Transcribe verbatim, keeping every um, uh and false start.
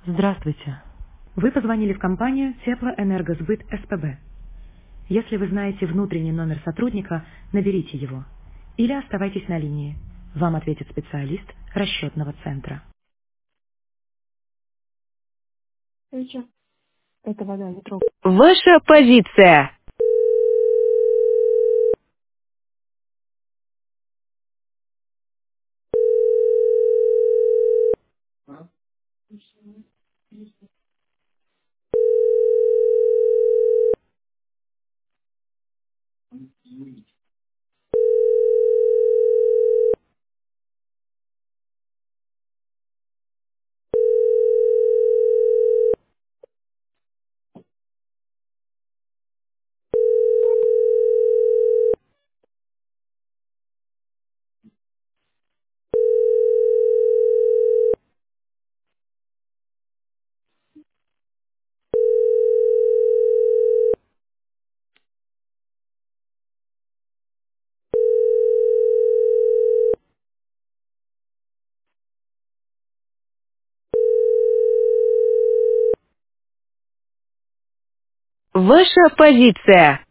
Здравствуйте. Вы позвонили в компанию Теплоэнергосбыт СПБ. Если вы знаете внутренний номер сотрудника, наберите его. Или оставайтесь на линии. Вам ответит специалист расчетного центра. Короче, это вода, не трогай. Ваша позиция. Ваша позиция.